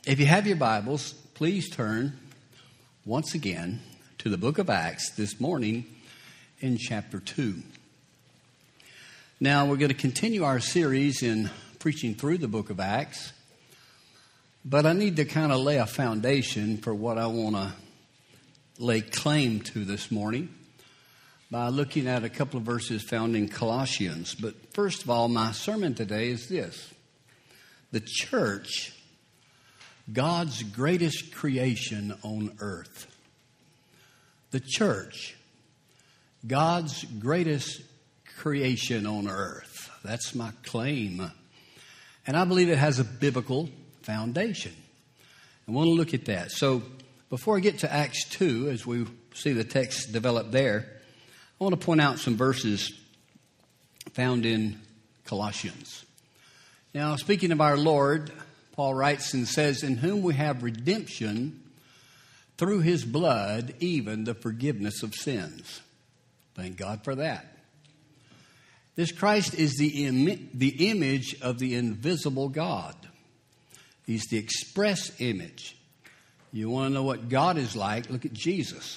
If you have your Bibles, please turn once again to the book of Acts this morning in chapter 2. Now, we're going to continue our series in preaching through the book of Acts, but I need to kind of lay a foundation for what I want to lay claim to this morning by looking at a couple of verses found in Colossians. But first of all, my sermon today is this: the church, God's greatest creation on earth. The church, God's greatest creation on earth. That's my claim. And I believe it has a biblical foundation. I want to look at that. So before I get to Acts 2, as we see the text develop there, I want to point out some verses found in Colossians. Now, speaking of our Lord, Paul writes and says, "In whom we have redemption through his blood, even the forgiveness of sins." Thank God for that. This Christ is the image of the invisible God. He's the express image. You want to know what God is like? Look at Jesus.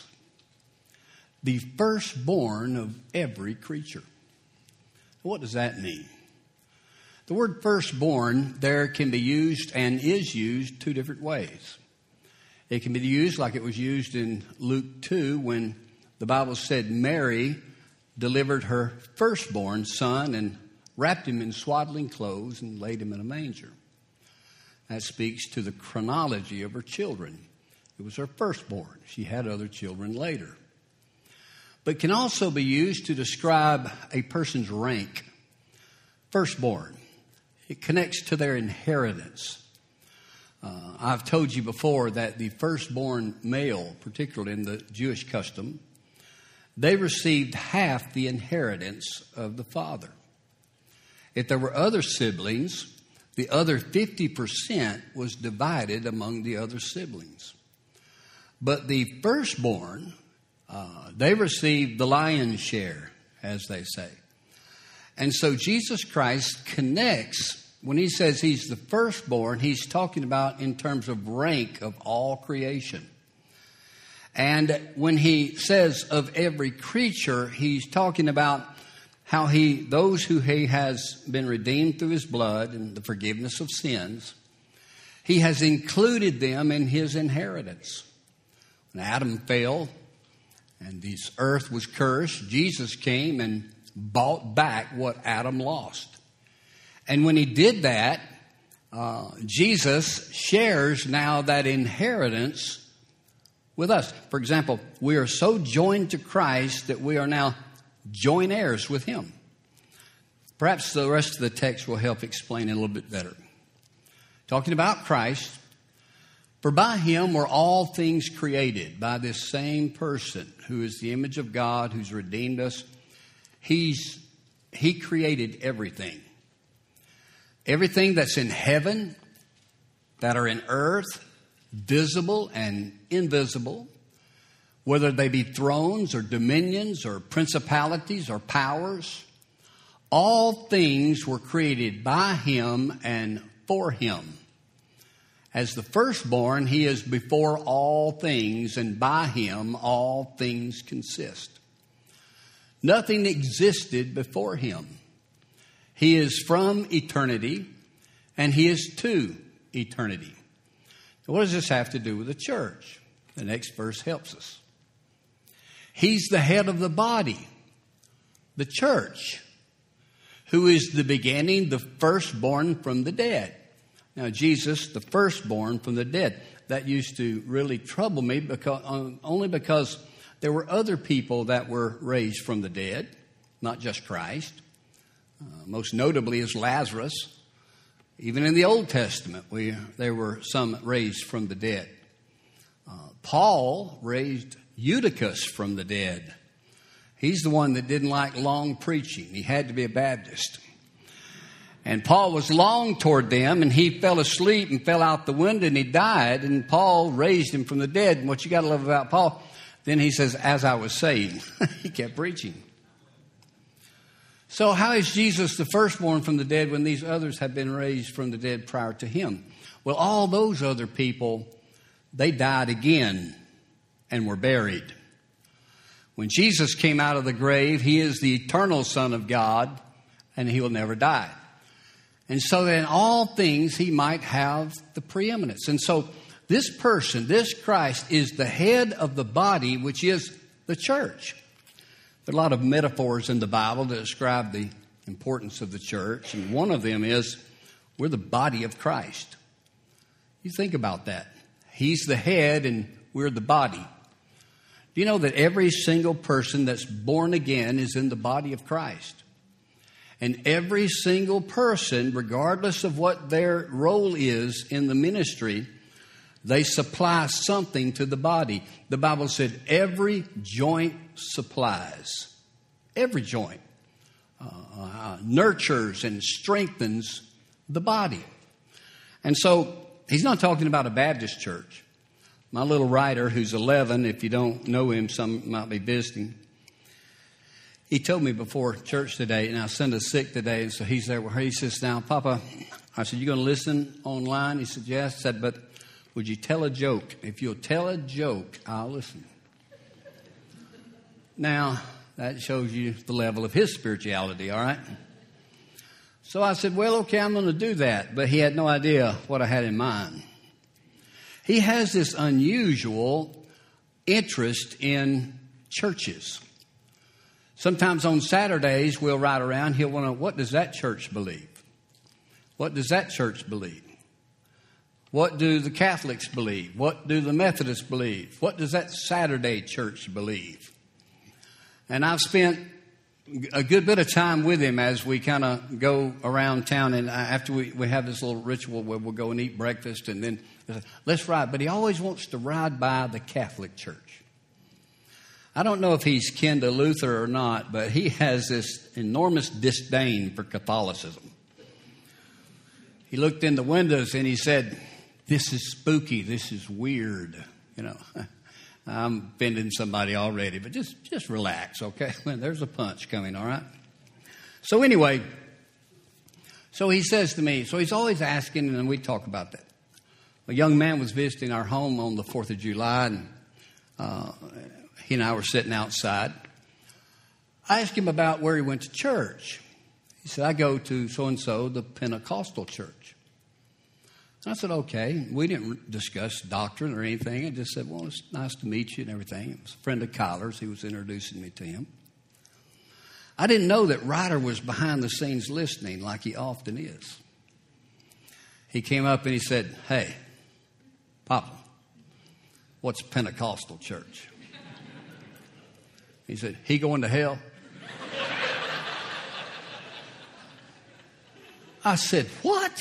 The firstborn of every creature. What does that mean? The word firstborn there can be used and is used two different ways. It can be used like it was used in Luke 2 when the Bible said Mary delivered her firstborn son and wrapped him in swaddling clothes and laid him in a manger. That speaks to the chronology of her children. It was her firstborn. She had other children later. But can also be used to describe a person's rank. Firstborn. It connects to their inheritance. I've told you before that the firstborn male, particularly in the Jewish custom, they received half the inheritance of the father. If there were other siblings, the other 50% was divided among the other siblings. But the firstborn, they received the lion's share, as they say. And so Jesus Christ connects, when he says he's the firstborn, he's talking about in terms of rank of all creation. And when he says of every creature, he's talking about how those who he has been redeemed through his blood and the forgiveness of sins, he has included them in his inheritance. When Adam fell and this earth was cursed, Jesus came and bought back what Adam lost. And when he did that, Jesus shares now that inheritance with us. For example, we are so joined to Christ that we are now joint heirs with him. Perhaps the rest of the text will help explain it a little bit better. Talking about Christ, for by him were all things created, by this same person who is the image of God, who's redeemed us. He created everything. Everything that's in heaven, that are in earth, visible and invisible, whether they be thrones or dominions or principalities or powers, all things were created by him and for him. As the firstborn, he is before all things, and by him all things consist. Nothing existed before him. He is from eternity, and he is to eternity. What does this have to do with the church? The next verse helps us. He's the head of the body, the church, who is the beginning, the firstborn from the dead. Now, Jesus, the firstborn from the dead. That used to really trouble me only because there were other people that were raised from the dead, not just Christ. Most notably is Lazarus. Even in the Old Testament, there were some raised from the dead. Paul raised Eutychus from the dead. He's the one that didn't like long preaching. He had to be a Baptist. And Paul was long toward them, and he fell asleep and fell out the window, and he died. And Paul raised him from the dead. And what you got to love about Paul, then he says, as I was saying, he kept preaching. So how is Jesus the firstborn from the dead when these others have been raised from the dead prior to him? Well, all those other people, they died again and were buried. When Jesus came out of the grave, he is the eternal Son of God, and he will never die. And so that in all things he might have the preeminence. And so this person, this Christ, is the head of the body, which is the church. There are a lot of metaphors in the Bible that describe the importance of the church. And one of them is we're the body of Christ. You think about that. He's the head and we're the body. Do you know that every single person that's born again is in the body of Christ? And every single person, regardless of what their role is in the ministry, they supply something to the body. The Bible said every joint supplies. Every joint nurtures and strengthens the body. And so he's not talking about a Baptist church. My little writer, who's 11, if you don't know him, some might be visiting. He told me before church today, and I sent us sick today, and so he's there with her. He says, now, Papa, I said, you going to listen online? He said, yes. I said, but would you tell a joke? If you'll tell a joke, I'll listen. Now, that shows you the level of his spirituality, all right? So I said, well, okay, I'm going to do that. But he had no idea what I had in mind. He has this unusual interest in churches. Sometimes on Saturdays, we'll ride around. He'll want to know, what does that church believe? What does that church believe? What do the Catholics believe? What do the Methodists believe? What does that Saturday church believe? And I've spent a good bit of time with him as we kind of go around town. And after we have this little ritual where we'll go and eat breakfast and then let's ride. But he always wants to ride by the Catholic Church. I don't know if he's kin to Luther or not, but he has this enormous disdain for Catholicism. He looked in the windows and he said, this is spooky, this is weird. You know, I'm offending somebody already, but just relax, okay? There's a punch coming, all right? So anyway, so he says to me, so he's always asking, and we talk about that. A young man was visiting our home on the 4th of July, and he and I were sitting outside. I asked him about where he went to church. He said, I go to so-and-so, the Pentecostal church. And I said, okay. We didn't discuss doctrine or anything. I just said, well, it's nice to meet you and everything. It was a friend of Kyler's. He was introducing me to him. I didn't know that Ryder was behind the scenes listening like he often is. He came up and he said, hey, Papa, what's Pentecostal church? He said, he going to hell? I said, what?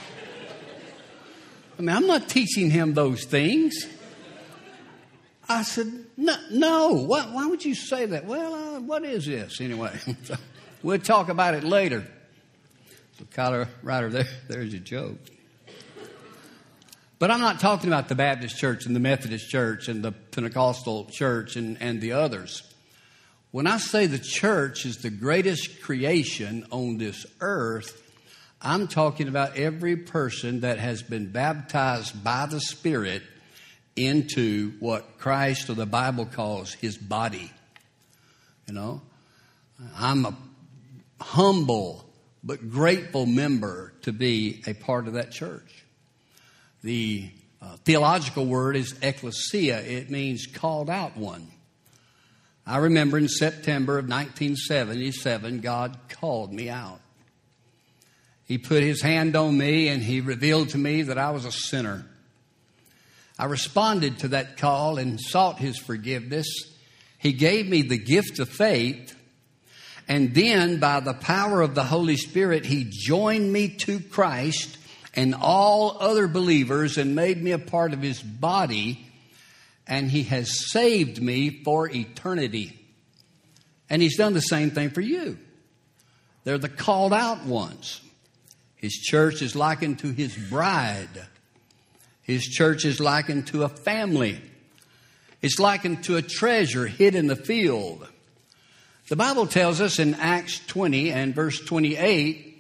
I mean, I'm not teaching him those things. I said, no. Why would you say that? Well, what is this anyway? So we'll talk about it later. So Kyler Ryder, there's a joke. But I'm not talking about the Baptist church and the Methodist church and the Pentecostal church and the others. When I say the church is the greatest creation on this earth, I'm talking about every person that has been baptized by the Spirit into what Christ or the Bible calls his body. You know, I'm a humble but grateful member to be a part of that church. The theological word is ecclesia. It means called out one. I remember in September of 1977, God called me out. He put his hand on me and he revealed to me that I was a sinner. I responded to that call and sought his forgiveness. He gave me the gift of faith. And then by the power of the Holy Spirit, he joined me to Christ and all other believers and made me a part of his body. And he has saved me for eternity. And he's done the same thing for you. They're the called out ones. His church is likened to his bride. His church is likened to a family. It's likened to a treasure hid in the field. The Bible tells us in Acts 20 and verse 28,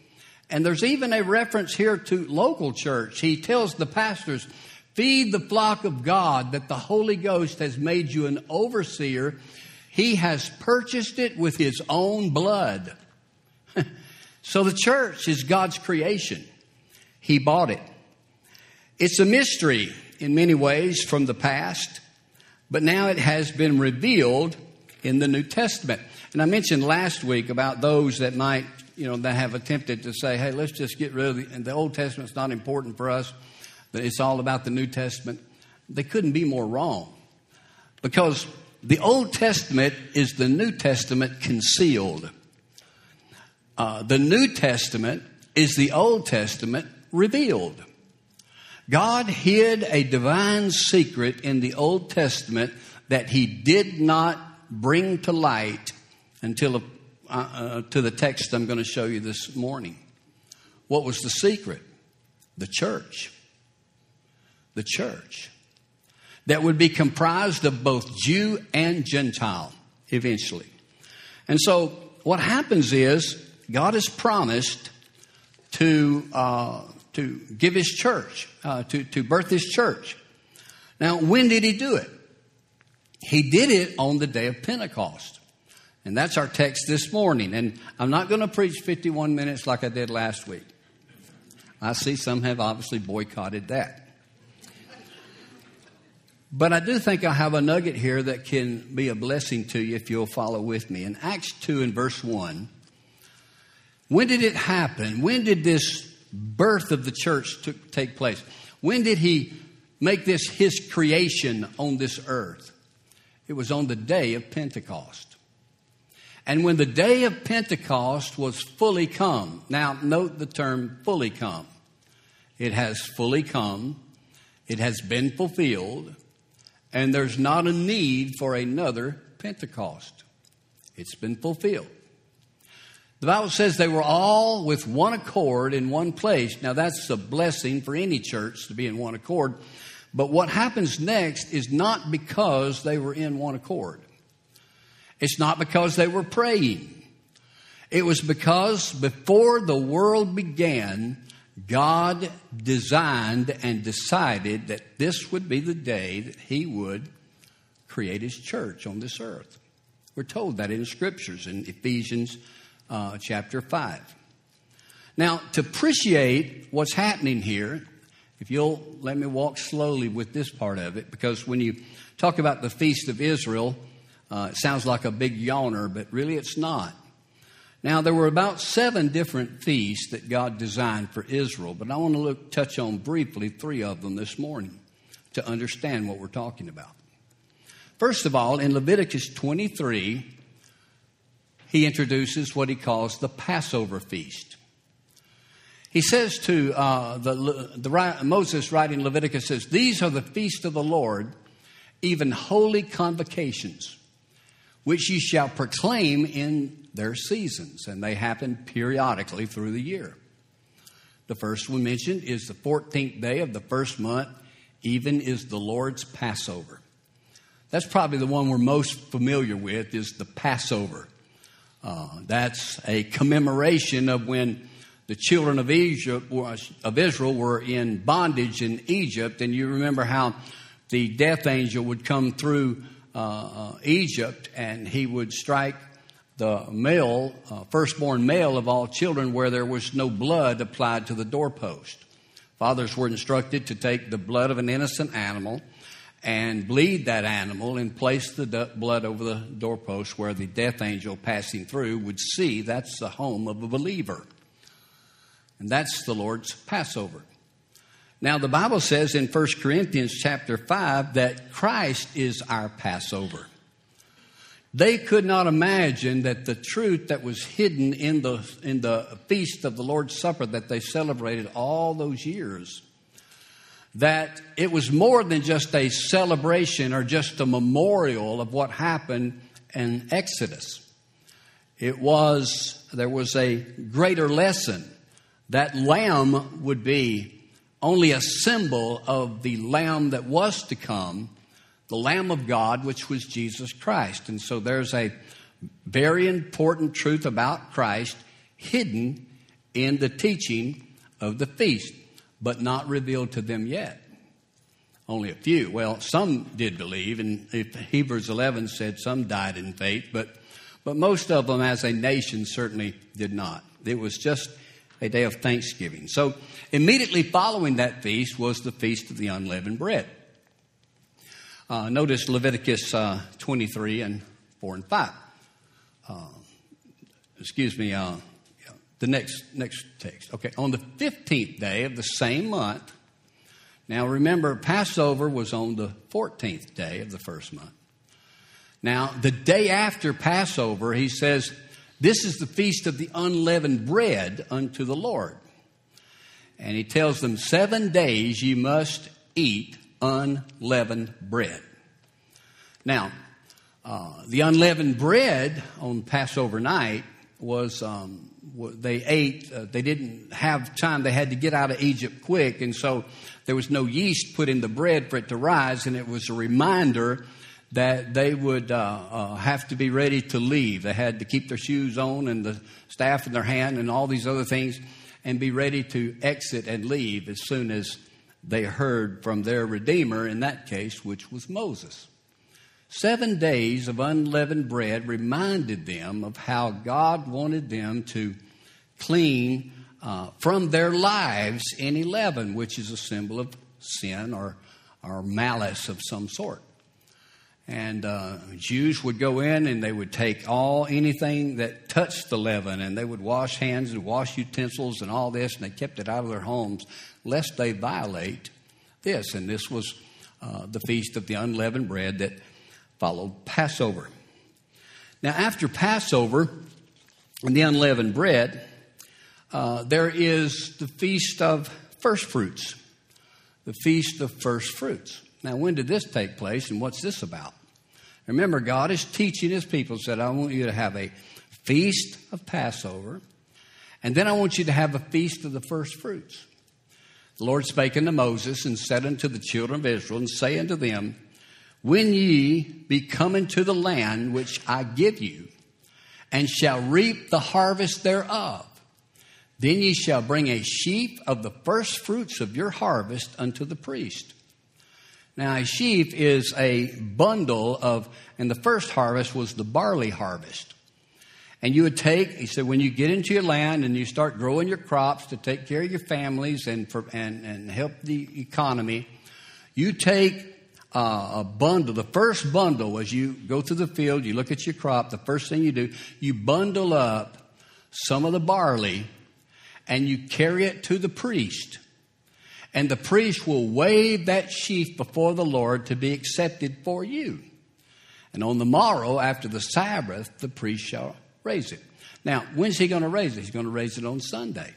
And there's even a reference here to local church. He tells the pastors, feed the flock of God that the Holy Ghost has made you an overseer. He has purchased it with His own blood. So the church is God's creation. He bought it. It's a mystery in many ways from the past, but now it has been revealed in the New Testament. And I mentioned last week about those that might, that have attempted to say, hey, let's just get rid of the Old Testament's not important for us, but it's all about the New Testament. They couldn't be more wrong, because the Old Testament is the New Testament concealed. The New Testament is the Old Testament revealed. God hid a divine secret in the Old Testament that He did not bring to light until to the text I'm going to show you this morning. What was the secret? The church. The church. That would be comprised of both Jew and Gentile eventually. And so what happens is God has promised to give His church, to birth His church. Now, when did He do it? He did it on the day of Pentecost. And that's our text this morning. And I'm not going to preach 51 minutes like I did last week. I see some have obviously boycotted that. But I do think I have a nugget here that can be a blessing to you if you'll follow with me. In Acts 2 and verse 1, when did it happen? When did this birth of the church take place? When did He make this His creation on this earth? It was on the day of Pentecost. And when the day of Pentecost was fully come, now note the term fully come. It has fully come. It has been fulfilled. And there's not a need for another Pentecost. It's been fulfilled. The Bible says they were all with one accord in one place. Now that's a blessing for any church to be in one accord. But what happens next is not because they were in one accord. It's not because they were praying. It was because before the world began, God designed and decided that this would be the day that He would create His church on this earth. We're told that in the Scriptures in Ephesians chapter 5. Now, to appreciate what's happening here, if you'll let me walk slowly with this part of it, because when you talk about the Feast of Israel, it sounds like a big yawner, but really it's not. Now, there were about 7 different feasts that God designed for Israel, but I want to touch on briefly 3 of them this morning to understand what we're talking about. First of all, in Leviticus 23, He introduces what He calls the Passover feast. He says to Moses, writing Leviticus, says, "These are the feasts of the Lord, even holy convocations, which ye shall proclaim in their seasons." And they happen periodically through the year. The first one mentioned is the 14th day of the first month, even is the Lord's Passover. That's probably the one we're most familiar with, is the Passover. That's a commemoration of when the children of Israel were in bondage in Egypt. And you remember how the death angel would come through Egypt, and he would strike the male, firstborn male of all children where there was no blood applied to the doorpost. Fathers were instructed to take the blood of an innocent animal and bleed that animal and place the blood over the doorpost where the death angel passing through would see that's the home of a believer. And that's the Lord's Passover. Now, the Bible says in 1 Corinthians chapter 5 that Christ is our Passover. They could not imagine that the truth that was hidden in the feast of the Lord's Supper that they celebrated all those years, that it was more than just a celebration or just a memorial of what happened in Exodus. There was a greater lesson. That lamb would be only a symbol of the lamb that was to come, the Lamb of God, which was Jesus Christ. And so there's a very important truth about Christ hidden in the teaching of the feast, but not revealed to them yet. Only a few. Well, some did believe, and Hebrews 11 said some died in faith, but most of them as a nation certainly did not. It was just a day of thanksgiving. So immediately following that feast was the Feast of the Unleavened Bread. Notice Leviticus 23 and 4 and 5. The next text. Okay, on the 15th day of the same month. Now remember, Passover was on the 14th day of the first month. Now, the day after Passover, he says, this is the feast of the unleavened bread unto the Lord. And he tells them 7 days you must eat unleavened bread. Now, the unleavened bread on Passover night was, they ate, they didn't have time, they had to get out of Egypt quick, and so there was no yeast put in the bread for it to rise, and it was a reminder that they would have to be ready to leave. They had to keep their shoes on and the staff in their hand and all these other things and be ready to exit and leave as soon as they heard from their Redeemer, in that case, which was Moses. 7 days of unleavened bread reminded them of how God wanted them to clean from their lives any leaven, which is a symbol of sin or malice of some sort. And Jews would go in and they would take anything that touched the leaven, and they would wash hands and wash utensils and all this, and they kept it out of their homes lest they violate this. And this was the Feast of the Unleavened Bread that followed Passover. Now, after Passover and the unleavened bread, there is the Feast of First Fruits. The Feast of First Fruits. Now, when did this take place, and what's this about? Remember, God is teaching his people, said, I want you to have a feast of Passover, and then I want you to have a feast of the first fruits. The Lord spake unto Moses, and said unto the children of Israel, and say unto them, when ye be come into the land which I give you, and shall reap the harvest thereof, then ye shall bring a sheaf of the first fruits of your harvest unto the priest. Now, a sheaf is a bundle of, and the first harvest was the barley harvest. And you would take, he said, when you get into your land and you start growing your crops to take care of your families and help the economy, you take a bundle. The first bundle, as you go through the field, you look at your crop, the first thing you do, you bundle up some of the barley and you carry it to the priest. And the priest will wave that sheaf before the Lord to be accepted for you. And on the morrow, after the Sabbath, the priest shall raise it. Now, when's he going to raise it? He's going to raise it on Sunday.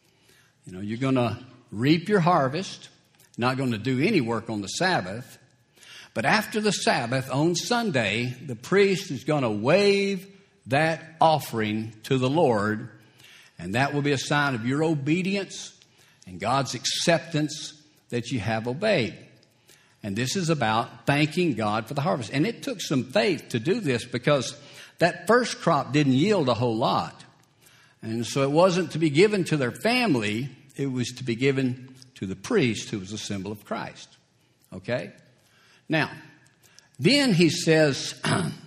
You know, you're going to reap your harvest, not going to do any work on the Sabbath. But after the Sabbath, on Sunday, the priest is going to wave that offering to the Lord. And that will be a sign of your obedience and God's acceptance that you have obeyed. And this is about thanking God for the harvest. And it took some faith to do this because that first crop didn't yield a whole lot. And so it wasn't to be given to their family. It was to be given to the priest, who was a symbol of Christ. Okay? Now, then he says,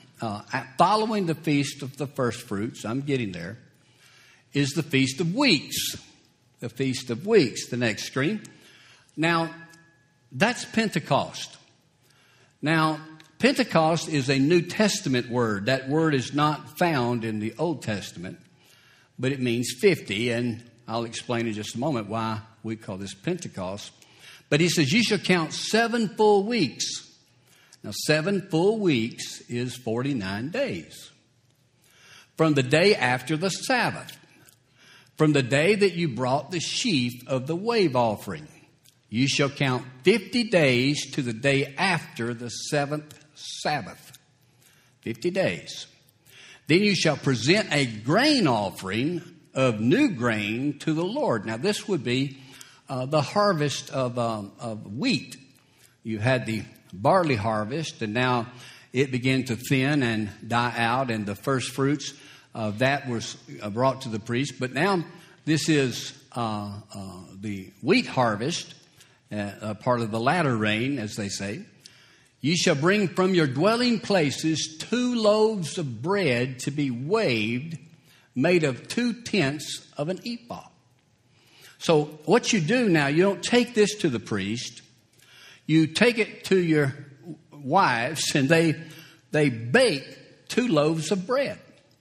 following the Feast of the First Fruits, I'm getting there, is the Feast of Weeks. The Feast of Weeks, the next screen. Now, that's Pentecost. Now, Pentecost is a New Testament word. That word is not found in the Old Testament, but it means 50, and I'll explain in just a moment why we call this Pentecost. But he says, you shall count 7 full weeks. Now, 7 full weeks is 49 days. From the day after the Sabbath. From the day that you brought the sheaf of the wave offering, you shall count 50 days to the day after the 7th Sabbath. 50 days. Then you shall present a grain offering of new grain to the Lord. Now, this would be the harvest of wheat. You had the barley harvest, and now it began to thin and die out, and the first fruits that was brought to the priest. But now This is the wheat harvest, part of the latter rain, as they say. "Ye shall bring from your dwelling places 2 loaves of bread to be waved, made of 2 tenths of an ephah." So what you do now, you don't take this to the priest. You take it to your wives, and they bake 2 loaves of bread.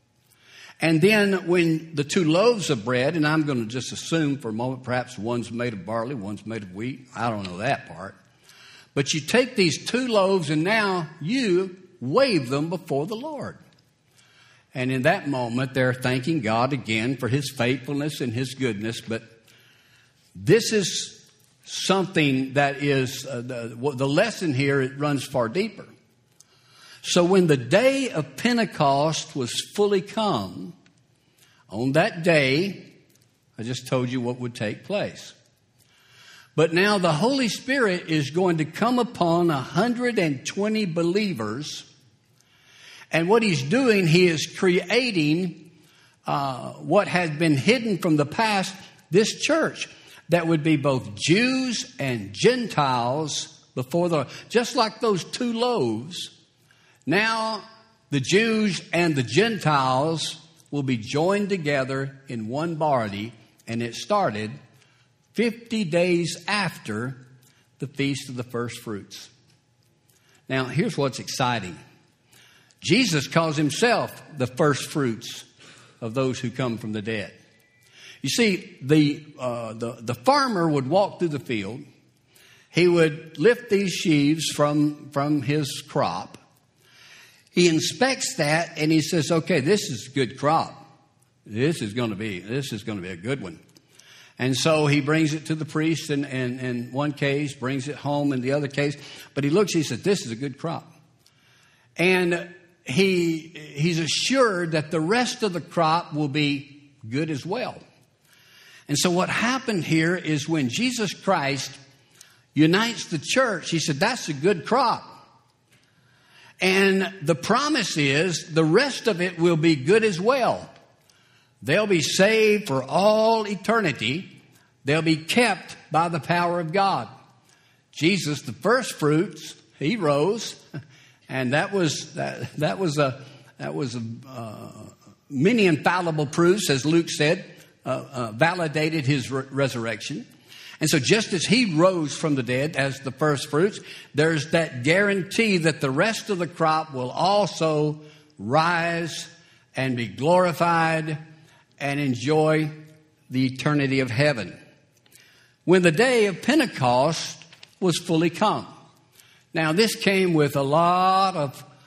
And then when the 2 loaves of bread, and I'm going to just assume for a moment, perhaps one's made of barley, one's made of wheat. I don't know that part. But you take these 2 loaves, and now you wave them before the Lord. And in that moment, they're thanking God again for His faithfulness and His goodness. But this is something that is, the lesson here, it runs far deeper. So when the day of Pentecost was fully come, on that day, I just told you what would take place. But now the Holy Spirit is going to come upon 120 believers. And what He's doing, He is creating what had been hidden from the past, this church that would be both Jews and Gentiles before the, just like those 2 loaves. Now the Jews and the Gentiles will be joined together in one body, and it started 50 days after the Feast of the First Fruits. Now, here's what's exciting. Jesus calls Himself the first fruits of those who come from the dead. You see, the farmer would walk through the field. He would lift these sheaves from his crop. He inspects that and he says, "Okay, this is a good crop. This is going to be a good one." And so he brings it to the priest in one case, brings it home in the other case. But he looks, he says, "This is a good crop." And he's assured that the rest of the crop will be good as well. And so what happened here is when Jesus Christ unites the church, He said, "That's a good crop." And the promise is the rest of it will be good as well. They'll be saved for all eternity. They'll be kept by the power of God. Jesus, the first fruits, He rose, and that was many infallible proofs, as Luke said, validated His resurrection. And so just as He rose from the dead as the first fruits, there's that guarantee that the rest of the crop will also rise and be glorified and enjoy the eternity of heaven. When the day of Pentecost was fully come. Now this came with a lot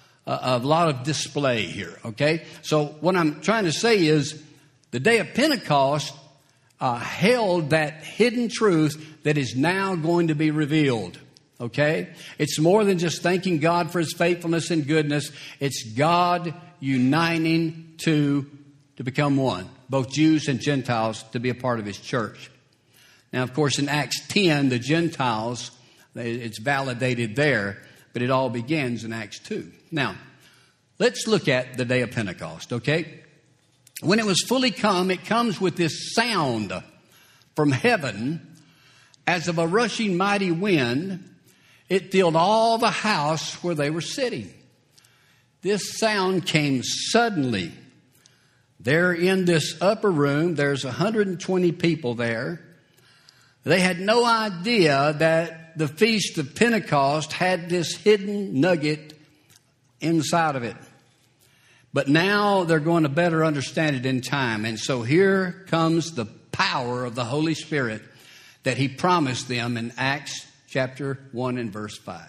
of display here, okay? So what I'm trying to say is the day of Pentecost held that hidden truth that is now going to be revealed. Okay? It's more than just thanking God for His faithfulness and goodness. It's God uniting to become one, both Jews and Gentiles, to be a part of His church. Now, of course, in Acts 10, the Gentiles, it's validated there, but it all begins in Acts 2. Now, let's look at the day of Pentecost, okay? When it was fully come, it comes with this sound from heaven as of a rushing mighty wind. It filled all the house where they were sitting. This sound came suddenly. They're in this upper room. There's 120 people there. They had no idea that the Feast of Pentecost had this hidden nugget inside of it. But now they're going to better understand it in time. And so here comes the power of the Holy Spirit that He promised them in Acts chapter 1 and verse 5.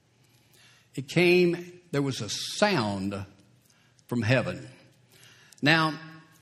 It came, there was a sound from heaven. Now,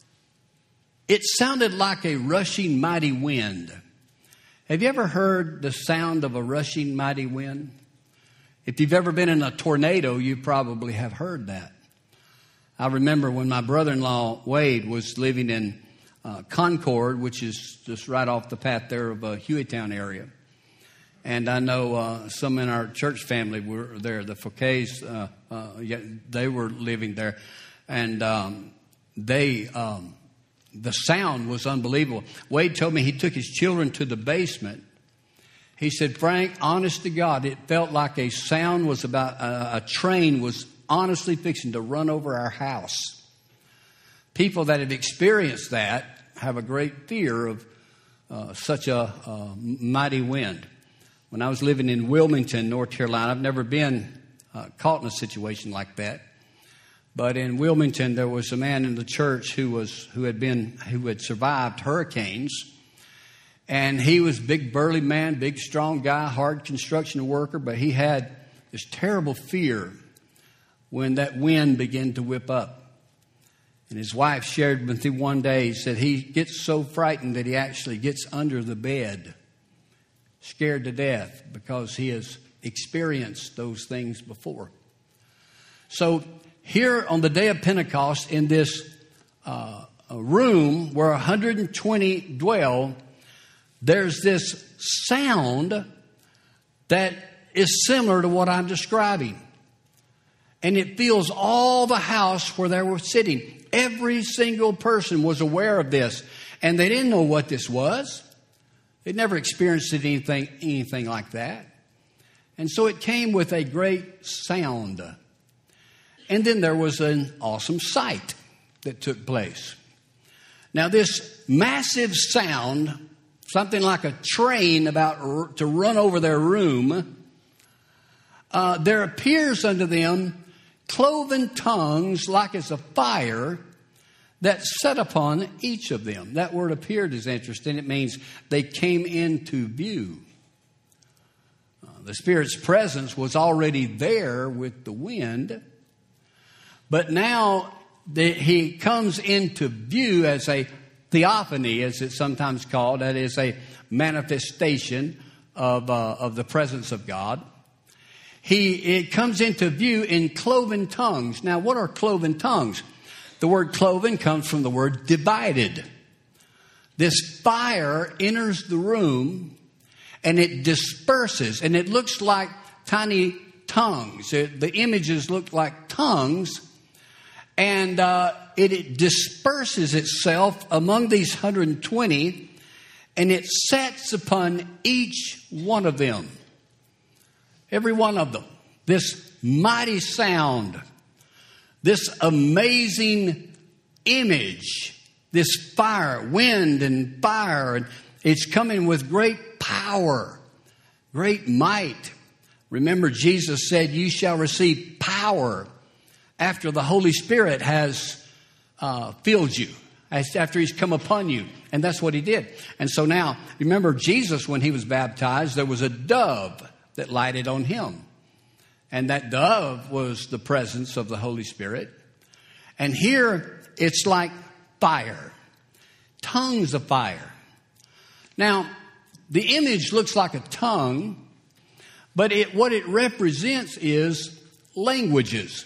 it sounded like a rushing mighty wind. Have you ever heard the sound of a rushing mighty wind? If you've ever been in a tornado, you probably have heard that. I remember when my brother-in-law, Wade, was living in Concord, which is just right off the path there of Hueytown area. And I know some in our church family were there. The Fouquets, they were living there. And they the sound was unbelievable. Wade told me he took his children to the basement. He said, Frank, honest to God, it felt like a sound was about, a train was honestly fixing to run over our house. People that have experienced that have a great fear of such a mighty wind. When I was living in Wilmington, North Carolina, I've never been caught in a situation like that. But in Wilmington, there was a man in the church who had survived hurricanes. And he was a big, burly man, big, strong guy, hard construction worker. But he had this terrible fear when that wind began to whip up. And his wife shared with him one day, he said he gets so frightened that he actually gets under the bed, scared to death, because he has experienced those things before. So here on the day of Pentecost, in this room where 120 dwell, there's this sound that is similar to what I'm describing. And it fills all the house where they were sitting. Every single person was aware of this. And they didn't know what this was. They'd never experienced anything like that. And so it came with a great sound. And then there was an awesome sight that took place. Now this massive sound, something like a train about to run over their room, there appears unto them cloven tongues like as a fire that set upon each of them. That word appeared is interesting. It means they came into view. The Spirit's presence was already there with the wind, but now he comes into view as a theophany, as it's sometimes called. That is a manifestation of the presence of God. It comes into view in cloven tongues. Now, what are cloven tongues? The word cloven comes from the word divided. This fire enters the room and it disperses, and it looks like tiny tongues. The images look like tongues, and it disperses itself among these 120, and it sets upon each one of them. Every one of them. This mighty sound, this amazing image, this fire, wind and fire, and it's coming with great power, great might. Remember, Jesus said, you shall receive power after the Holy Spirit has filled you, after he's come upon you. And that's what he did. And so now, remember Jesus, when he was baptized, there was a dove that lighted on him. And that dove was the presence of the Holy Spirit. And here it's like fire, tongues of fire. Now, the image looks like a tongue, but what it represents is languages.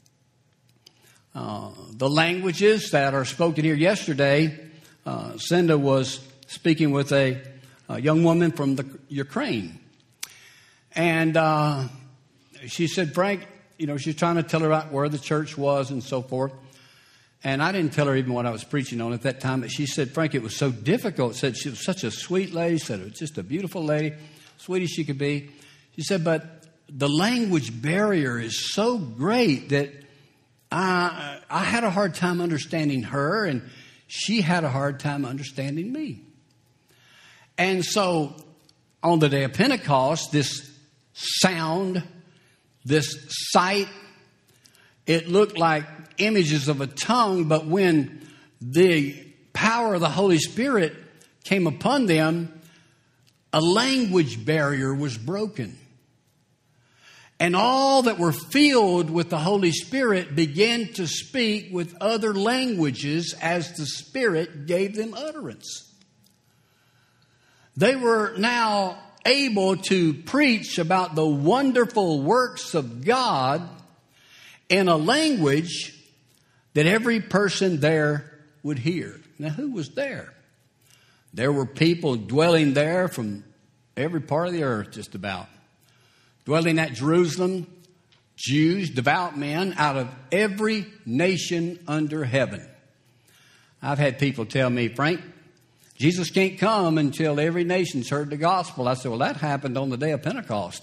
The languages that are spoken here yesterday, Cinda was speaking with a young woman from the Ukraine. And she said, Frank, she's trying to tell her about where the church was and so forth. And I didn't tell her even what I was preaching on at that time. But she said, Frank, it was so difficult. Said she was such a sweet lady. Said it was just a beautiful lady, sweet as she could be. She said, but the language barrier is so great that I had a hard time understanding her, and she had a hard time understanding me. And so on the day of Pentecost, this sound, this sight, it looked like images of a tongue, but when the power of the Holy Spirit came upon them, a language barrier was broken. And all that were filled with the Holy Spirit began to speak with other languages as the Spirit gave them utterance. They were now able to preach about the wonderful works of God in a language that every person there would hear. Now, who was there? There were people dwelling there from every part of the earth, just about. Dwelling at Jerusalem, Jews, devout men out of every nation under heaven. I've had people tell me, Frank, Jesus can't come until every nation's heard the gospel. I said, well, that happened on the day of Pentecost.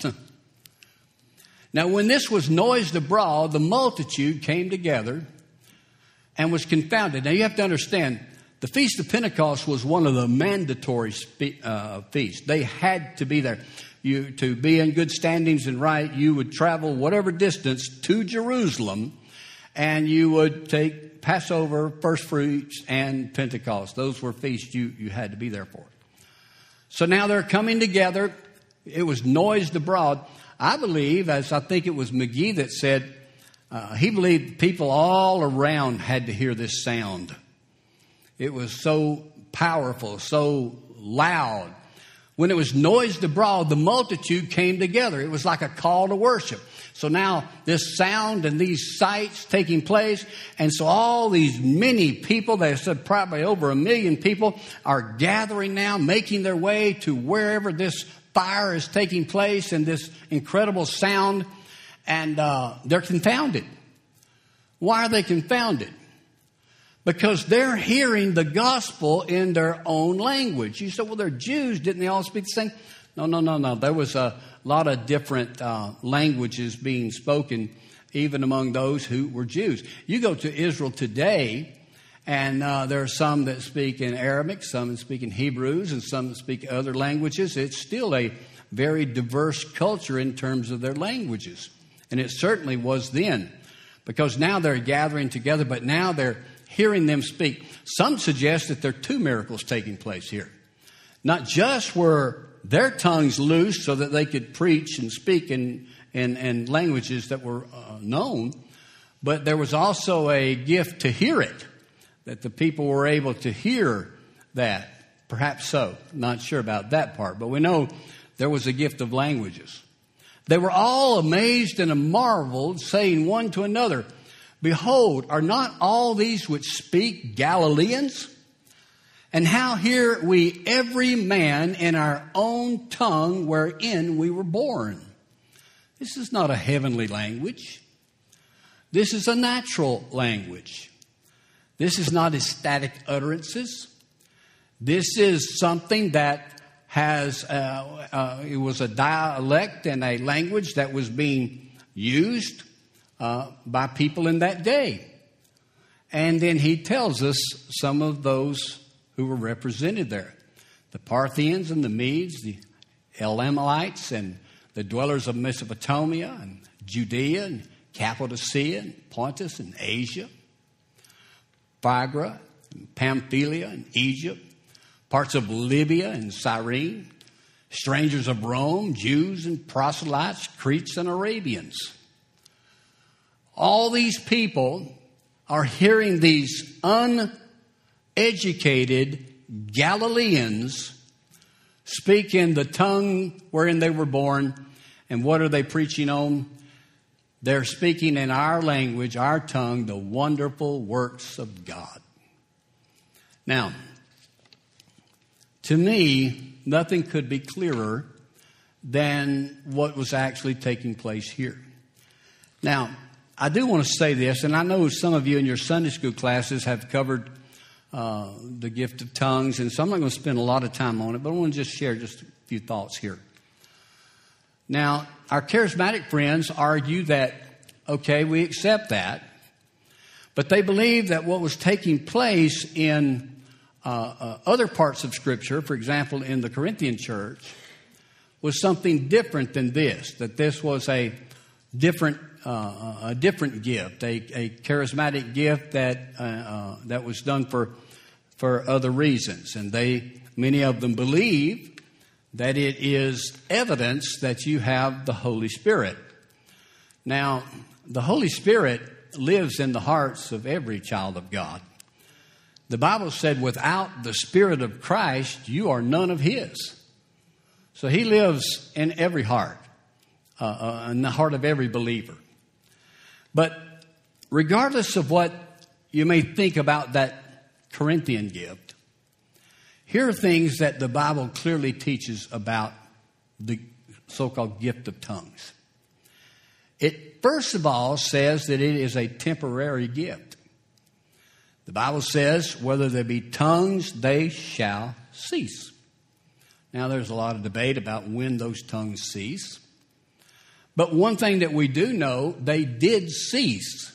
Now, when this was noised abroad, the multitude came together and was confounded. Now, you have to understand, the Feast of Pentecost was one of the mandatory feasts. They had to be there. To be in good standings and right, you would travel whatever distance to Jerusalem, and you would take Passover, first fruits, and Pentecost. Those were feasts you had to be there for. So now they're coming together. It was noised abroad. I believe, as I think it was McGee that said, he believed people all around had to hear this sound. It was so powerful, so loud. When it was noised abroad, the multitude came together. It was like a call to worship. So now this sound and these sights taking place, and so all these many people, they said probably over 1 million people, are gathering now, making their way to wherever this fire is taking place and this incredible sound, and they're confounded. Why are they confounded? Because they're hearing the gospel in their own language. You say, well, they're Jews. Didn't they all speak the same? No. There was a lot of different languages being spoken, even among those who were Jews. You go to Israel today, and there are some that speak in Arabic, some that speak in Hebrews, and some that speak other languages. It's still a very diverse culture in terms of their languages. And it certainly was then, because now they're gathering together, but now they're hearing them speak. Some suggest that there are 2 miracles taking place here. Not just were their tongues loose so that they could preach and speak in languages that were known, but there was also a gift to hear it, that the people were able to hear that. Perhaps so. Not sure about that part, but we know there was a gift of languages. They were all amazed and marveled, saying one to another, behold, are not all these which speak Galileans? And how hear we every man in our own tongue wherein we were born? This is not a heavenly language. This is a natural language. This is not ecstatic utterances. This is something that has, it was a dialect and a language that was being used by people in that day. And then he tells us some of those who were represented there. The Parthians and the Medes, the Elamites and the dwellers of Mesopotamia and Judea and Cappadocia and Pontus and Asia, Phrygia and Pamphylia and Egypt, parts of Libya and Cyrene, strangers of Rome, Jews and proselytes, Cretes and Arabians. All these people are hearing these uneducated Galileans speak in the tongue wherein they were born. And what are they preaching on? They're speaking in our language, our tongue, the wonderful works of God. Now, to me, nothing could be clearer than what was actually taking place here. Now, I do want to say this, and I know some of you in your Sunday school classes have covered the gift of tongues, and so I'm not going to spend a lot of time on it, but I want to just share just a few thoughts here. Now, our charismatic friends argue that, okay, we accept that, but they believe that what was taking place in other parts of Scripture, for example, in the Corinthian church, was something different than this, that this was a different gift, a charismatic gift that was done for other reasons. And many of them believe that it is evidence that you have the Holy Spirit. Now, the Holy Spirit lives in the hearts of every child of God. The Bible said, without the Spirit of Christ, you are none of His. So He lives in every heart, in the heart of every believer. But regardless of what you may think about that Corinthian gift, here are things that the Bible clearly teaches about the so-called gift of tongues. It first of all says that it is a temporary gift. The Bible says, whether there be tongues, they shall cease. Now, there's a lot of debate about when those tongues cease. But one thing that we do know, they did cease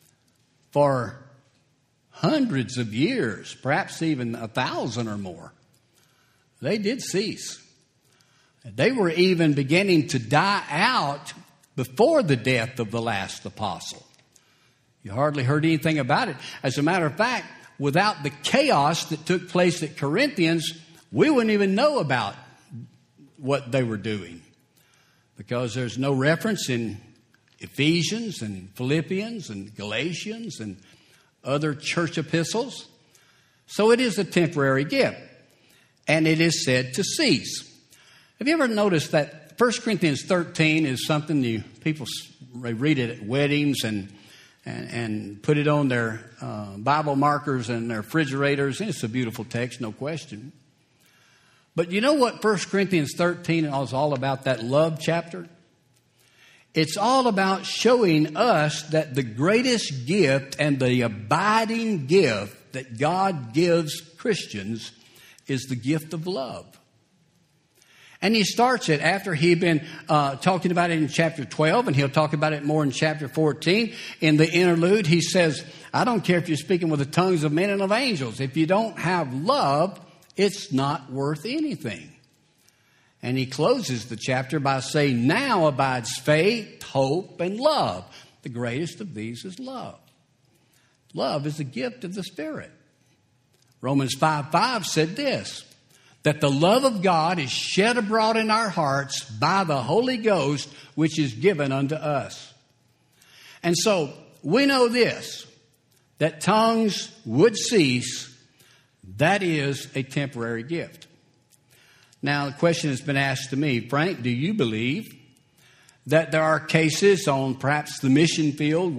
for hundreds of years, perhaps even 1,000 or more. They did cease. They were even beginning to die out before the death of the last apostle. You hardly heard anything about it. As a matter of fact, without the chaos that took place at Corinthians, we wouldn't even know about what they were doing, because there's no reference in Ephesians and Philippians and Galatians and other church epistles. So it is a temporary gift, and it is said to cease. Have you ever noticed that 1 Corinthians 13 is something people read it at weddings and put it on their Bible markers and their refrigerators, and it's a beautiful text, no question. But you know what 1 Corinthians 13 is all about, that love chapter? It's all about showing us that the greatest gift and the abiding gift that God gives Christians is the gift of love. And he starts it after he'd been talking about it in chapter 12, and he'll talk about it more in chapter 14. In the interlude, he says, I don't care if you're speaking with the tongues of men and of angels. If you don't have love, it's not worth anything. And he closes the chapter by saying, now abides faith, hope, and love. The greatest of these is love. Love is a gift of the Spirit. Romans 5:5 said this, that the love of God is shed abroad in our hearts by the Holy Ghost, which is given unto us. And so we know this, that tongues would cease. That is a temporary gift. Now, the question has been asked to me, Frank, do you believe that there are cases on perhaps the mission field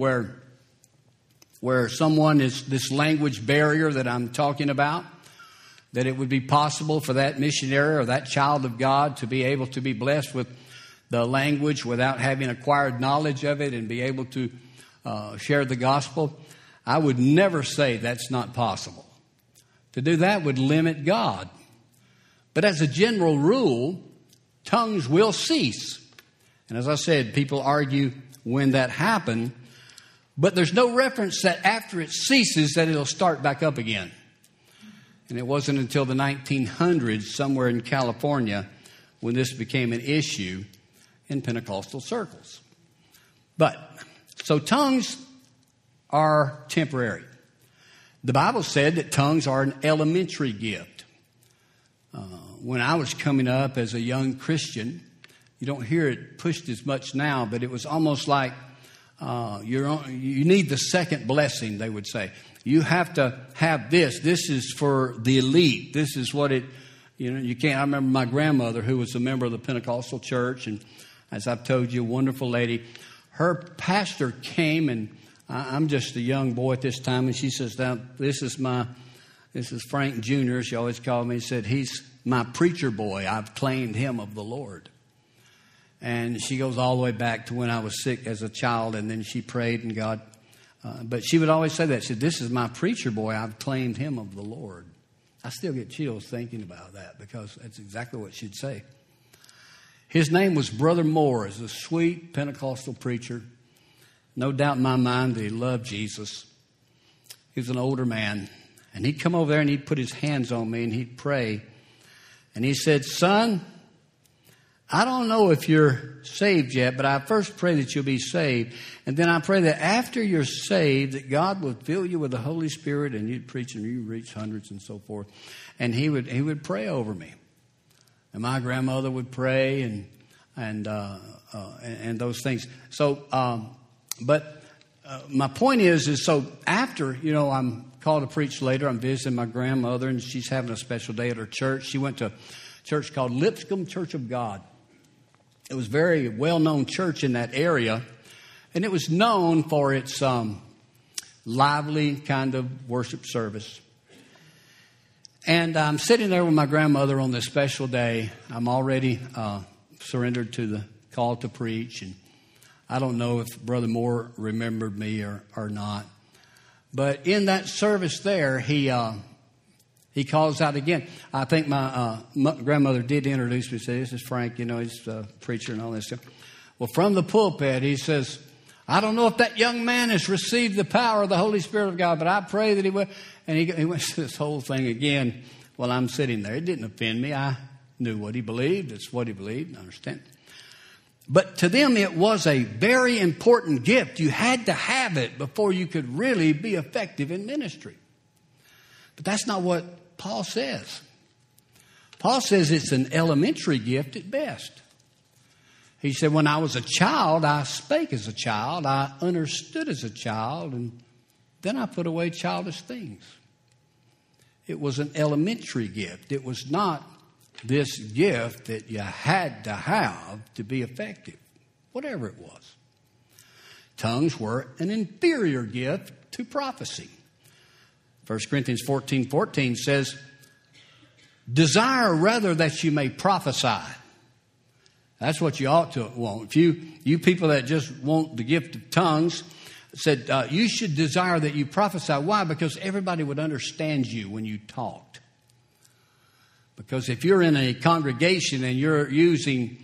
where someone is this language barrier that I'm talking about, that it would be possible for that missionary or that child of God to be able to be blessed with the language without having acquired knowledge of it and be able to share the gospel? I would never say that's not possible. To do that would limit God. But as a general rule, tongues will cease. And as I said, people argue when that happened, but there's no reference that after it ceases that it'll start back up again. And it wasn't until the 1900s, somewhere in California, when this became an issue in Pentecostal circles. So tongues are temporary. The Bible said that tongues are an elementary gift. When I was coming up as a young Christian, you don't hear it pushed as much now, but it was almost like you need the second blessing, they would say. You have to have this. This is for the elite. This is what you can't. I remember my grandmother, who was a member of the Pentecostal church, and as I've told you, a wonderful lady. Her pastor came, and I'm just a young boy at this time, and she says, now, this is Frank Jr., she always called me, and said, he's my preacher boy. I've claimed him of the Lord. And she goes all the way back to when I was sick as a child, and then she prayed, and God... but she would always say that. She said, this is my preacher boy. I've claimed him of the Lord. I still get chills thinking about that, because that's exactly what she'd say. His name was Brother Moore. He's a sweet Pentecostal preacher. No doubt in my mind that he loved Jesus. He was an older man. And he'd come over there and he'd put his hands on me and he'd pray. And he said, son, I don't know if you're saved yet, but I first pray that you'll be saved. And then I pray that after you're saved, that God will fill you with the Holy Spirit, and you'd preach and you reach hundreds and so forth. And he would pray over me. And my grandmother would pray and those things. So, my point is so after, I'm called to preach later, I'm visiting my grandmother, and she's having a special day at her church. She went to a church called Lipscomb Church of God. It was a very well-known church in that area, and it was known for its lively kind of worship service. And I'm sitting there with my grandmother on this special day. I'm already surrendered to the call to preach, and I don't know if Brother Moore remembered me or not. But in that service there, he calls out again. I think my grandmother did introduce me and say, this is Frank, he's a preacher and all this stuff. Well, from the pulpit, he says, I don't know if that young man has received the power of the Holy Spirit of God, but I pray that he will. And he went through this whole thing again while I'm sitting there. It didn't offend me. I knew what he believed. It's what he believed. I understand. But to them, it was a very important gift. You had to have it before you could really be effective in ministry. But that's not what Paul says. Paul says it's an elementary gift at best. He said, when I was a child, I spake as a child, I understood as a child, and then I put away childish things. It was an elementary gift. It was not this gift that you had to have to be effective, whatever it was. Tongues were an inferior gift to prophecy. 1 Corinthians 14:14 says, desire rather that you may prophesy. That's what you ought to want. If you people that just want the gift of tongues, said you should desire that you prophesy. Why? Because everybody would understand you when you talked. Because if you're in a congregation and you're using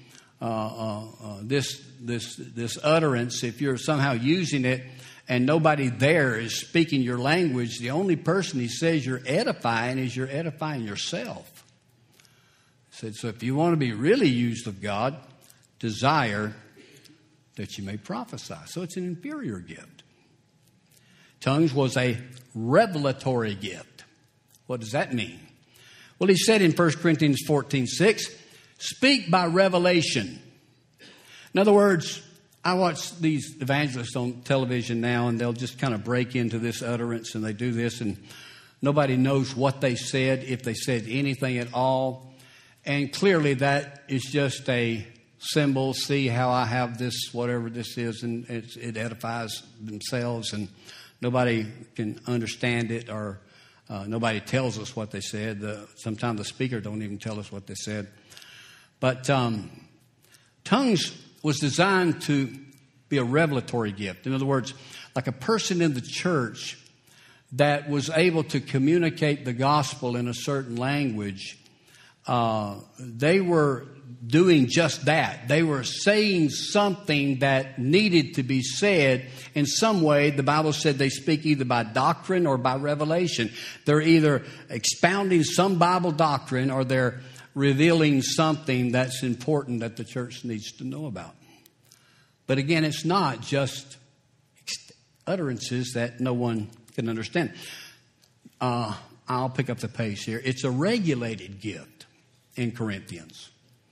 this utterance, if you're somehow using it and nobody there is speaking your language, the only person he says you're edifying is you're edifying yourself. Said, so if you want to be really used of God, desire that you may prophesy. So it's an inferior gift. Tongues was a revelatory gift. What does that mean? Well, he said in 1 Corinthians 14:6, speak by revelation. In other words, I watch these evangelists on television now, and they'll just kind of break into this utterance, and they do this, and nobody knows what they said, if they said anything at all. And clearly that is just a symbol. See how I have this, whatever this is, and it edifies themselves, and nobody can understand it, or nobody tells us what they said. Sometimes the speaker don't even tell us what they said. But tongues was designed to be a revelatory gift. In other words, like a person in the church that was able to communicate the gospel in a certain language. They were doing just that. They were saying something that needed to be said in some way. The Bible said they speak either by doctrine or by revelation. They're either expounding some Bible doctrine or they're revealing something that's important that the church needs to know about. But again, it's not just utterances that no one can understand. I'll pick up the pace here. It's a regulated gift. In Corinthians,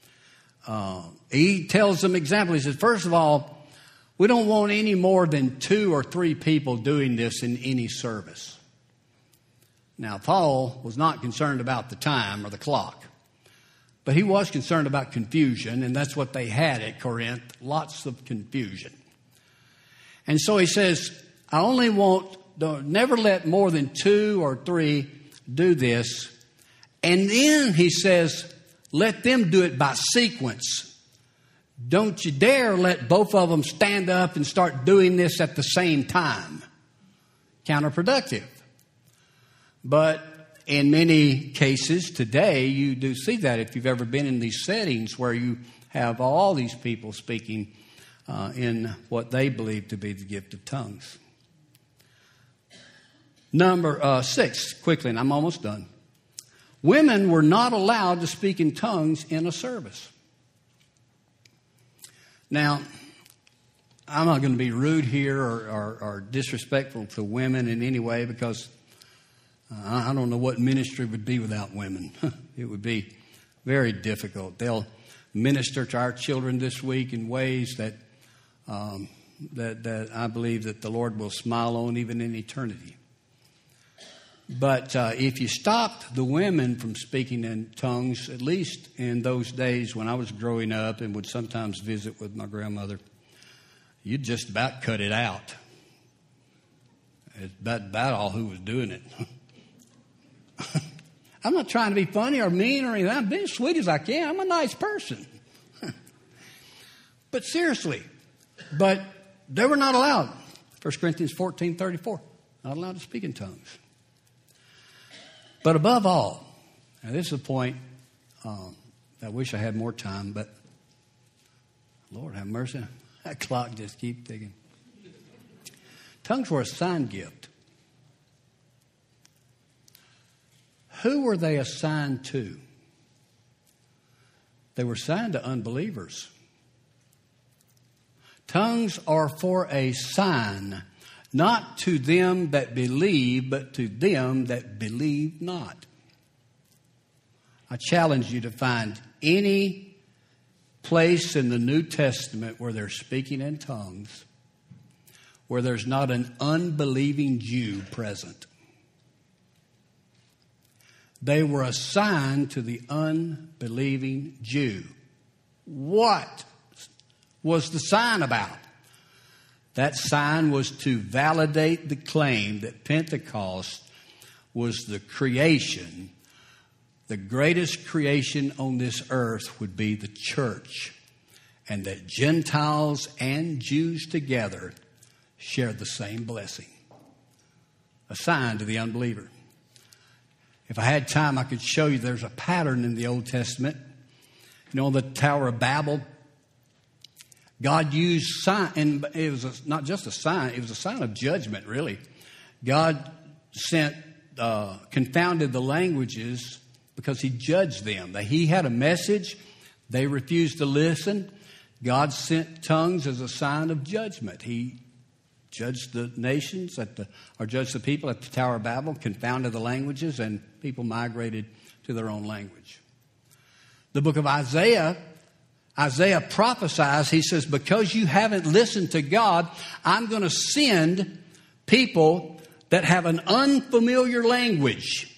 he tells them examples. He says, first of all, we don't want any more than 2 or 3 people doing this in any service. Now, Paul was not concerned about the time or the clock, but he was concerned about confusion, and that's what they had at Corinth, lots of confusion. And so he says, I only want, never let more than 2 or 3 do this. And then he says, let them do it by sequence. Don't you dare let both of them stand up and start doing this at the same time. Counterproductive. But in many cases today, you do see that if you've ever been in these settings where you have all these people speaking in what they believe to be the gift of tongues. Number 6, quickly, and I'm almost done. Women were not allowed to speak in tongues in a service. Now, I'm not going to be rude here or disrespectful to women in any way because I don't know what ministry would be without women. It would be very difficult. They'll minister to our children this week in ways that I believe that the Lord will smile on even in eternity. But if you stopped the women from speaking in tongues, at least in those days when I was growing up and would sometimes visit with my grandmother, you'd just about cut it out. It's about all who was doing it. I'm not trying to be funny or mean or anything. I'm being as sweet as I can. I'm a nice person. But seriously, they were not allowed. 1 Corinthians 14:34. not allowed to speak in tongues. But above all, now this is a point I wish I had more time, but Lord have mercy, that clock just keeps ticking. Tongues were a sign gift. Who were they assigned to? They were assigned to unbelievers. Tongues are for a sign, not to them that believe, but to them that believe not. I challenge you to find any place in the New Testament where they're speaking in tongues, where there's not an unbelieving Jew present. They were assigned to the unbelieving Jew. What was the sign about? That sign was to validate the claim that Pentecost was the creation. The greatest creation on this earth would be the church, and that Gentiles and Jews together shared the same blessing. A sign to the unbeliever. If I had time, I could show you there's a pattern in the Old Testament. You know, the Tower of Babel, God used sign, and it was not just a sign, it was a sign of judgment, really. God confounded the languages because he judged them. He had a message. They refused to listen. God sent tongues as a sign of judgment. He judged the nations or judged the people at the Tower of Babel, confounded the languages, and people migrated to their own language. The book of Isaiah prophesies, he says, because you haven't listened to God, I'm going to send people that have an unfamiliar language,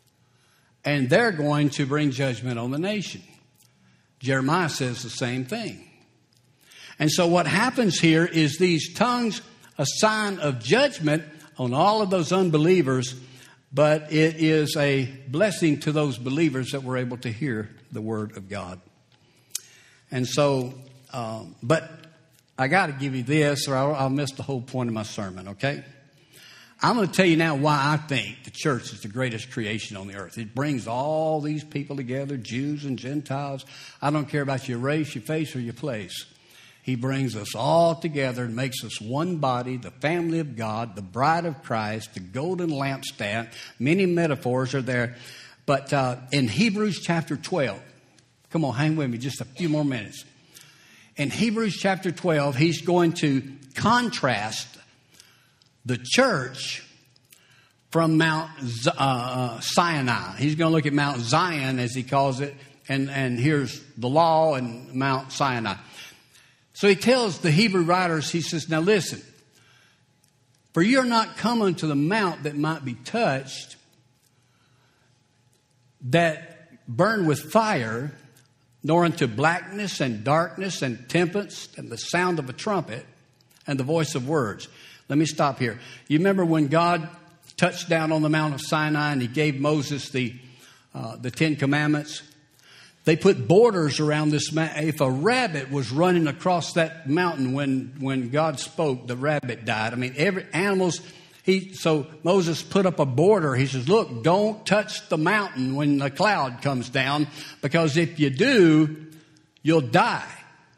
and they're going to bring judgment on the nation. Jeremiah says the same thing. And so what happens here is these tongues, a sign of judgment on all of those unbelievers, but it is a blessing to those believers that were able to hear the word of God. And so, but I got to give you this, or I'll miss the whole point of my sermon, okay? I'm going to tell you now why I think the church is the greatest creation on the earth. It brings all these people together, Jews and Gentiles. I don't care about your race, your face, or your place. He brings us all together and makes us one body, the family of God, the bride of Christ, the golden lampstand. Many metaphors are there. But in Hebrews chapter 12, come on, hang with me just a few more minutes. In Hebrews chapter 12, he's going to contrast the church from Mount Sinai. He's going to look at Mount Zion, as he calls it, and here's the law and Mount Sinai. So he tells the Hebrew writers, he says, now listen, for you're not come unto the mount that might be touched, that burn with fire, nor unto blackness and darkness and tempest and the sound of a trumpet and the voice of words. Let me stop here. You remember when God touched down on the Mount of Sinai and he gave Moses the Ten Commandments? They put borders around this mountain. If a rabbit was running across that mountain when God spoke, the rabbit died. I mean, every animals. So Moses put up a border. He says, look, don't touch the mountain when the cloud comes down, because if you do, you'll die.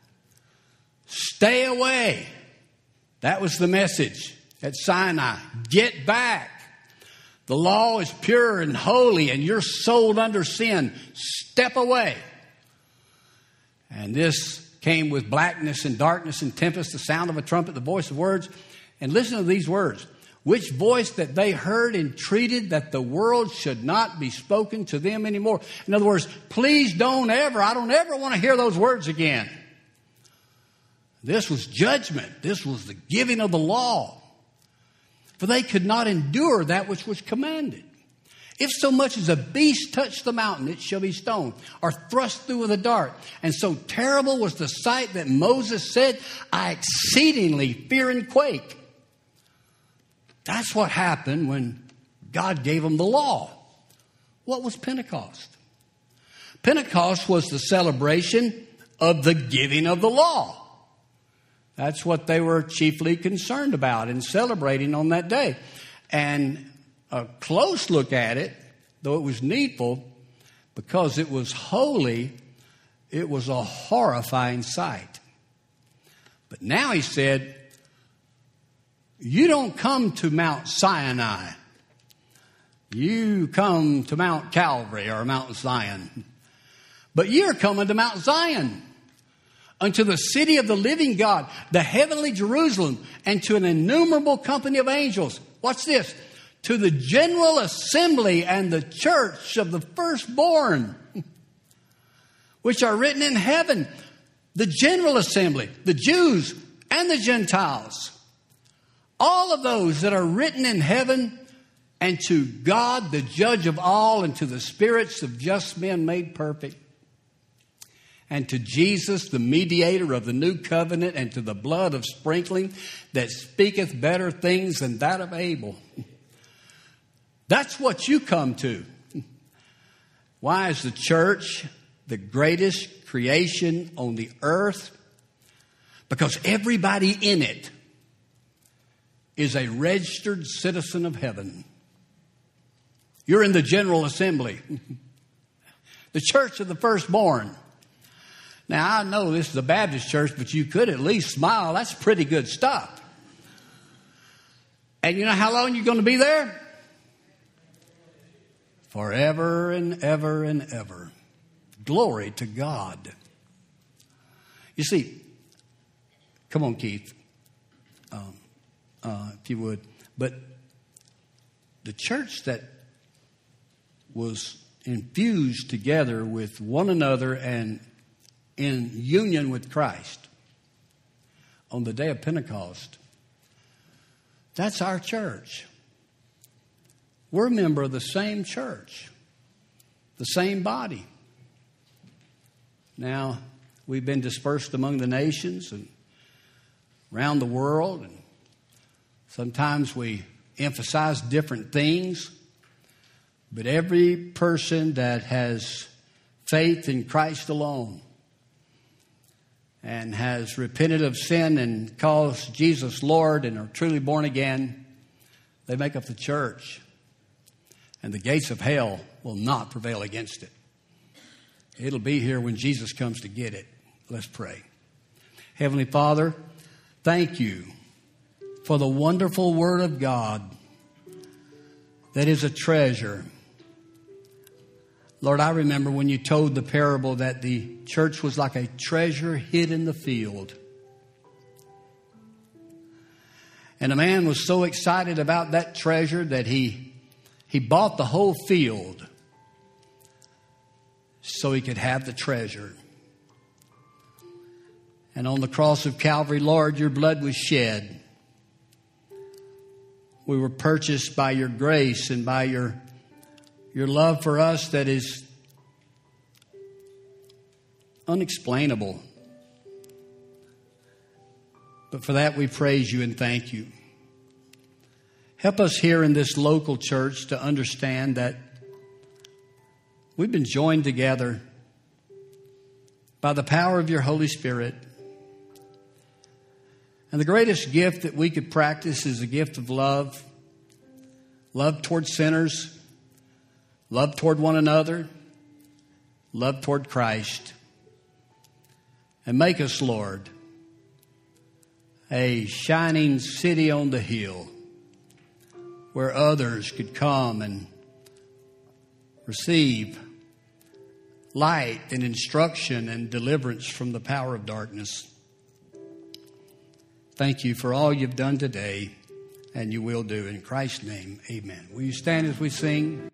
Stay away. That was the message at Sinai. Get back. The law is pure and holy, and you're sold under sin. Step away. And this came with blackness and darkness and tempest, the sound of a trumpet, the voice of words. And listen to these words. Which voice that they heard entreated that the world should not be spoken to them anymore. In other words, please I don't ever want to hear those words again. This was judgment. This was the giving of the law. For they could not endure that which was commanded. If so much as a beast touch the mountain, it shall be stoned, or thrust through with a dart. And so terrible was the sight that Moses said, I exceedingly fear and quake. That's what happened when God gave them the law. What was Pentecost? Pentecost was the celebration of the giving of the law. That's what they were chiefly concerned about and celebrating on that day. And a close look at it, though it was needful, because it was holy, it was a horrifying sight. But now he said, you don't come to Mount Sinai. You come to Mount Calvary or Mount Zion. But you're coming to Mount Zion, unto the city of the living God, the heavenly Jerusalem, and to an innumerable company of angels. What's this? To the general assembly and the church of the firstborn, which are written in heaven. The general assembly, the Jews and the Gentiles. All of those that are written in heaven, and to God, the judge of all, and to the spirits of just men made perfect, and to Jesus, the mediator of the new covenant, and to the blood of sprinkling that speaketh better things than that of Abel. That's what you come to. Why is the church the greatest creation on the earth? Because everybody in it is a registered citizen of heaven. You're in the general assembly, the church of the firstborn. Now, I know this is a Baptist church, but you could at least smile. That's pretty good stuff. And you know how long you're going to be there? Forever and ever and ever. Glory to God. You see, come on, Keith, if you would. But the church that was infused together with one another and in union with Christ on the day of Pentecost, that's our church. We're a member of the same church, the same body. Now, we've been dispersed among the nations and around the world, and sometimes we emphasize different things, but every person that has faith in Christ alone and has repented of sin and calls Jesus Lord and are truly born again, they make up the church. And the gates of hell will not prevail against it. It'll be here when Jesus comes to get it. Let's pray. Heavenly Father, thank you for the wonderful Word of God that is a treasure. Lord, I remember when you told the parable that the church was like a treasure hid in the field. And a man was so excited about that treasure that he bought the whole field so he could have the treasure. And on the cross of Calvary, Lord, your blood was shed. We were purchased by your grace and by your love for us that is unexplainable. But for that we praise you and thank you. Help us here in this local church to understand that we've been joined together by the power of your Holy Spirit. And the greatest gift that we could practice is a gift of love. Love toward sinners. Love toward one another. Love toward Christ. And make us, Lord, a shining city on the hill where others could come and receive light and instruction and deliverance from the power of darkness. Thank you for all you've done today and you will do. In Christ's name, amen. Will you stand as we sing?